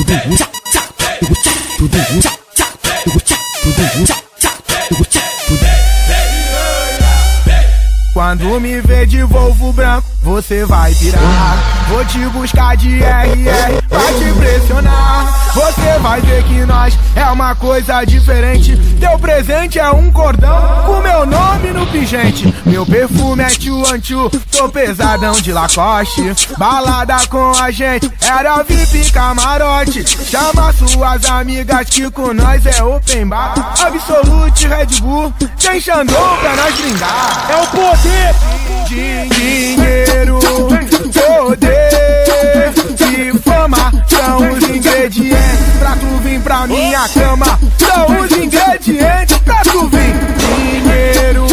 Quando me vê de Volvo branco, você vai pirar. Vou te buscar de RR, vai te impressionar. Você vai ver que nós é uma coisa diferente. Teu presente é um cordão com meu nome no pingente. Meu perfume é Tchu, tô pesadão de Lacoste. Balada com a gente, era VIP camarote. Chama suas amigas que com nós é open bar. Absolute Red Bull, tem Xandão pra nós brindar. É o poder! Dinheiro, poder e fama são os ingredientes pra tu vir pra minha cama. São os ingredientes pra tu vir. Dinheiro,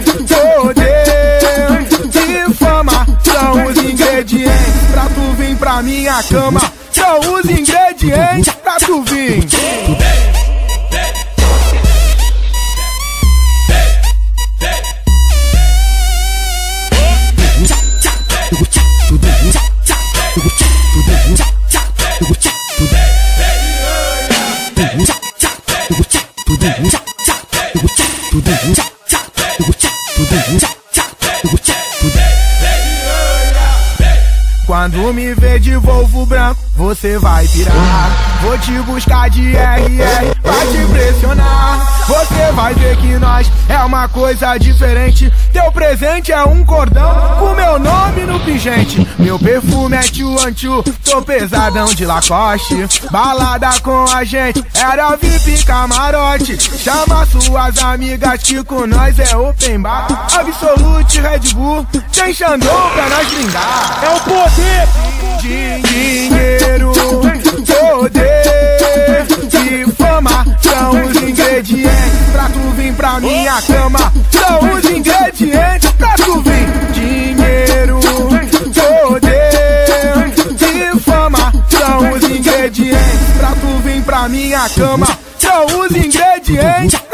poder e fama são os ingredientes pra tu vir pra minha cama. São os ingredientes pra tu vir. Quando me vê de Volvo branco, você vai pirar. Vou te buscar de RR, vai te impressionar. Você vai ver que nós é uma coisa diferente. Teu presente é um cordão com meu nome no pingente. Meu perfume é Tchu, tô pesadão de Lacoste. Balada com a gente, era VIP camarote. Chama suas amigas que com nós é open bar. Absolute Red Bull, tem Xandão pra nós brindar. É o poder! Dinheiro, poder e fama são os ingredientes pra tu vir pra minha cama. São os ingredientes pra tu vir. Dinheiro, poder e fama são os ingredientes pra tu vir pra minha cama. São os ingredientes